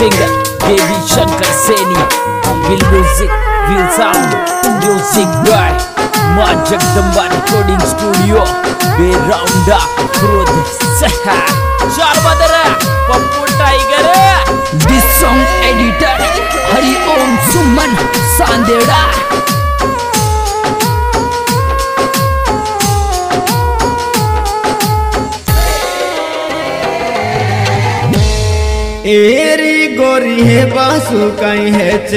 Singer Devi Shankar Saini, will music, will sound, music by Maa Jagdamba recording studio, Beraunda क्रोध सहा चार बदरा Pappu tiger. This song editor Hari Om Suman Sandera. एरी गोरी है बासु कहीं है चे,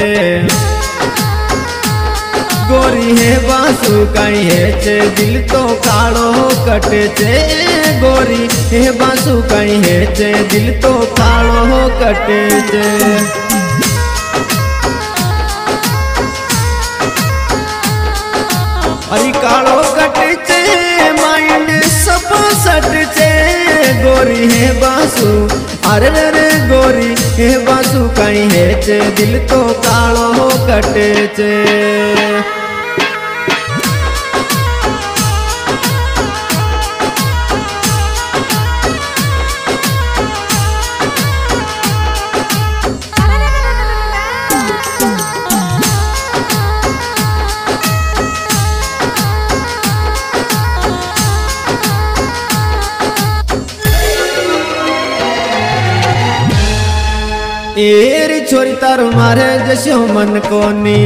गोरी है बासु कहीं है चे, दिल तो कालो कटे चे। गोरी है बासु कहीं है चे, दिल तो कालो कटे चे। अरे कालो कटे चे, माइंड सब सट चे। गोरी है बासु, अरे रे गोरी है बासु कहीं है चे, दिल तो कालो कटे चे। एरी छोरी तारो मारे जैसो मन कोनी,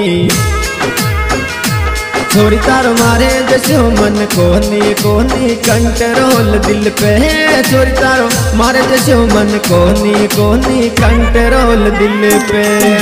छोरी तारो मारे जैसो मन कोनी, कोनी कंट्रोल दिल पे। छोरी तारो मारे जैसो मन कोनी, कोनी कंट्रोल दिल पे।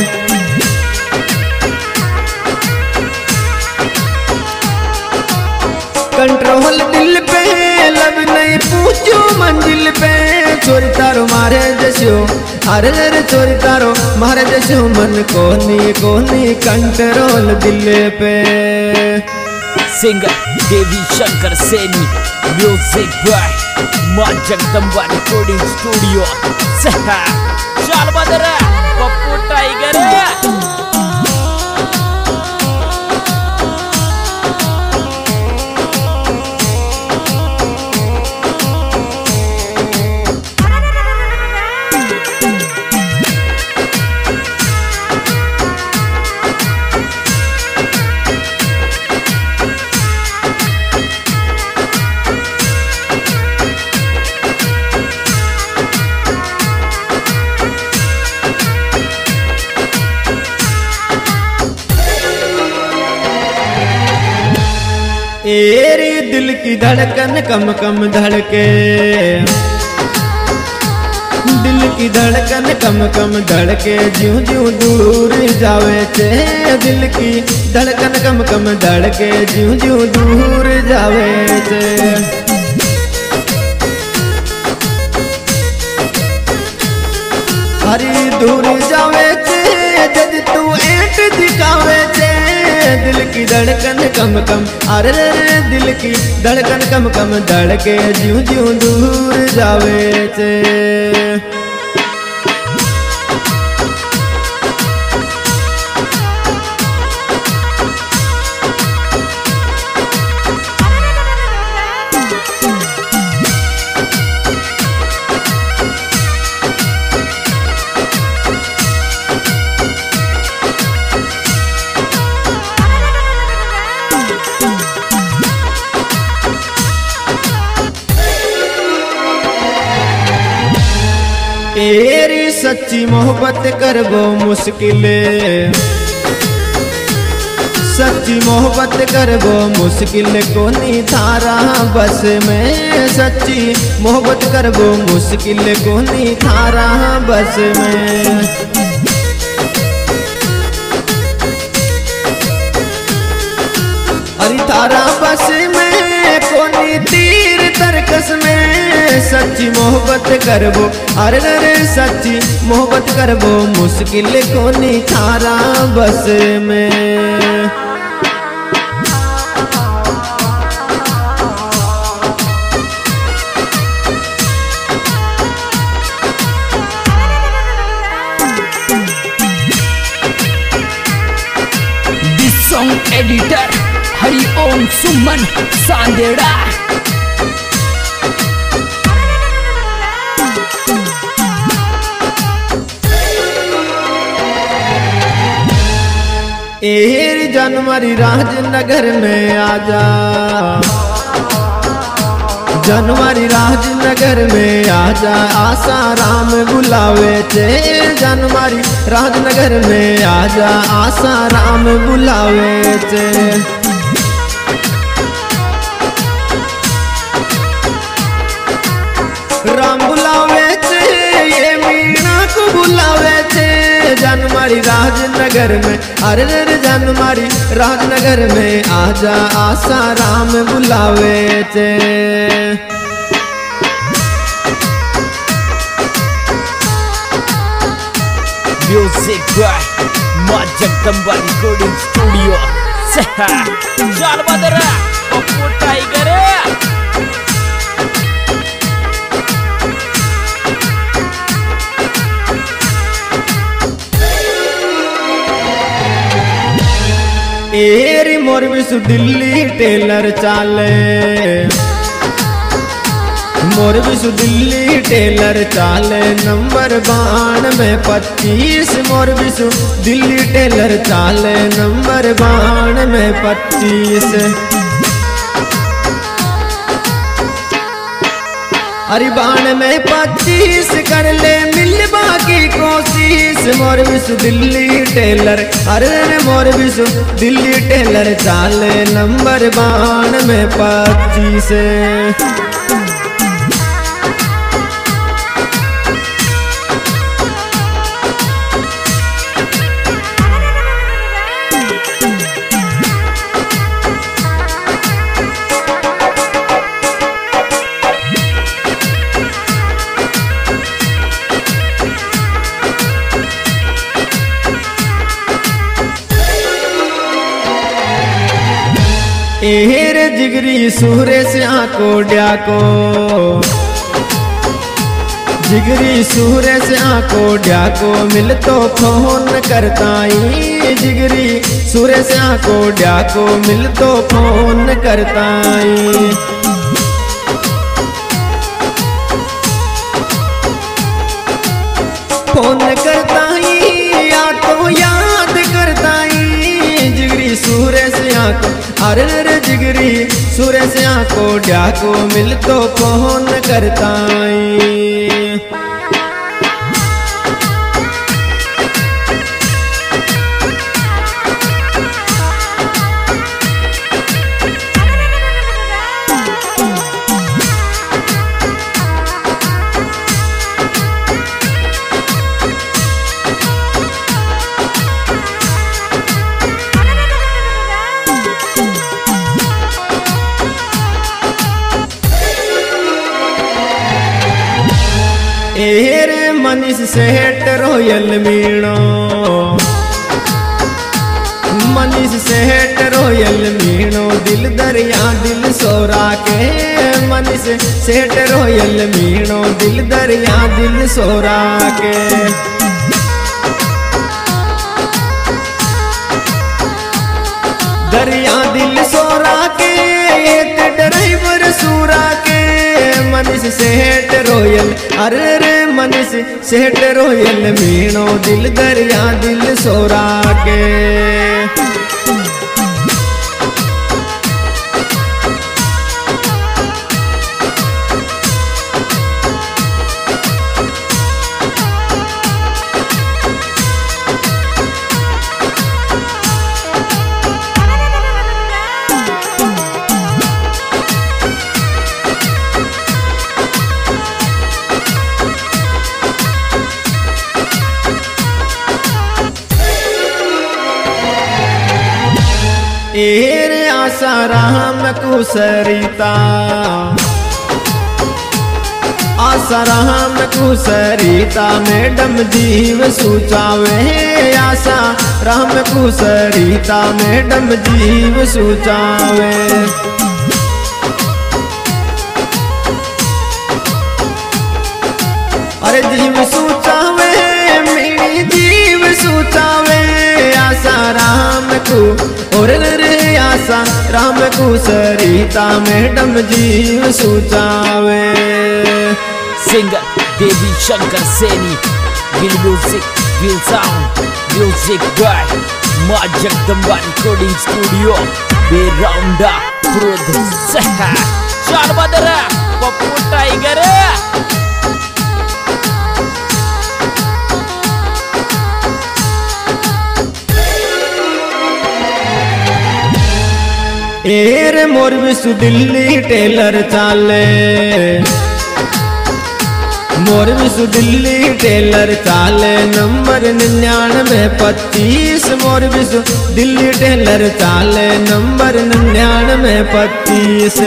कंट्रोल दिल पे, लब नहीं पूछो मंजिल पे। छोरी तारो मारे जैसो, अरे रे छोरी तारो मारे जैसो मन कोनी, कोनी कंट्रोल दिल पे। Singer Devi Shankar Saini, music by Maa Jagdamba recording studio, सहा चाल बदरा पप्पू टाइगर। एरी दिल की धड़कन कम कम धड़के, दिल की धड़कन कम कम धड़के, ज्यों ज्यों दूर जावे चे। दिल की धड़कन कम कम धड़के, ज्यों ज्यों दूर जावे चे। हरी दूर जावे चे, जद तू ऐट दिखावे चे। दिल की धड़कन कम कम, अरे रे दिल की धड़कन कम कम धड़के, ज्यों ज्यों दूर जावे चे। एरी सच्ची मोहब्बत करबो मुश्किल, सच्ची मोहब्बत करबो मुश्किल, कोनी थारा बस में। सच्ची मोहब्बत करबो मुश्किल, कोनी थारा बस में। अरे थारा बस में, कोनी तीर तरकस में। सच्ची मोहब्बत करबो, अरे रे सच्ची मोहब्बत करबो मुश्किल, कोनी थारा बस में। This song editor Hari Om Suman Sandera. एहर जनवरी राजनगर में आजा, जनवरी राजनगर में आजा, आशा राम बुलावे चे। जनवरी राजनगर में आजा, आशा राम बुलावे चे। राम बुलावे चे, ये मीणा को बुलावे चे। जनवरी राजनगर में, अरे रे जनवरी राजनगर में आजा, आशा राम बुलावे चे। Music by Maa Jagdamba recording studio. चल बदरा पप्पू टाइगर। एरी मोर विशु दिल्ली टेलर चाले, मोर विशु दिल्ली टेलर चाले। नंबर 92 मोर विशु दिल्ली टेलर चाले। नंबर 92 अरे 92 कर ले मिलवा की कोशिश। मोर विशु दिल्ली टेलर, अरे मोर विशु दिल्ली टेलर चाले। नंबर 92 एहर जिगरी सूरे से आको ड्याको, जिगरी सूरे से आको ड्याको। मिल तो फोन करताई, जिगरी सूरे से आको ड्याको। मिल तो फोन करताई। फोन करताई या तो याद करताई। जिगरी सूरे से आको, अरे रे जिगरी सूरे से आको ड्याको। मिल तो फोन करताई। एरे मनीष सेठ रोयल मीणो, मनीष सेठ रोयल मीणो। दिल दरिया दिल सोरा के, मनीष सेठ रोयल मीणो। दिल दरिया दिल सोरा के। दरिया दिल सोरा के, ये ड्राइवर सूरा के। मनीष सेठ रोयल, अरे रे मनीष सेठ रोयल मीणो। दिल दरिया दिल सोरा के। एरे आशा राम कुसरिता, आशा राम कुसरिता। मैडम जीव सूचावे, आशा राम कुसरिता। मैडम जीव सूचावे। अरे जीव सूचावे, मेरी जीव सूचावे। आशा राम को और रे आशा राम को सरिता। मैडम जीव सूचावे। Singer Devi Shankar Saini, will music, will sound, music by Maa Jagdamba recording studio Beraunda क्रोध सहा चल बदरा पप्पू टाइगर एर मोर विशु दिल्ली टेलर चाले मोर विशु दिल्ली टेलर चाले नंबर 9925 मोर विशु दिल्ली टेलर चाले नंबर 9925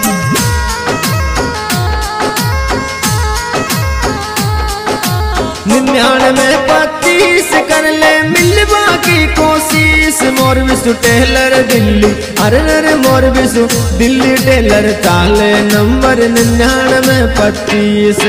9925 कर ले मिलवा की कोशिश मोर विशु टेलर दिल्ली अरे अरे मोर विशु दिल्ली टेलर चाले नंबर 9925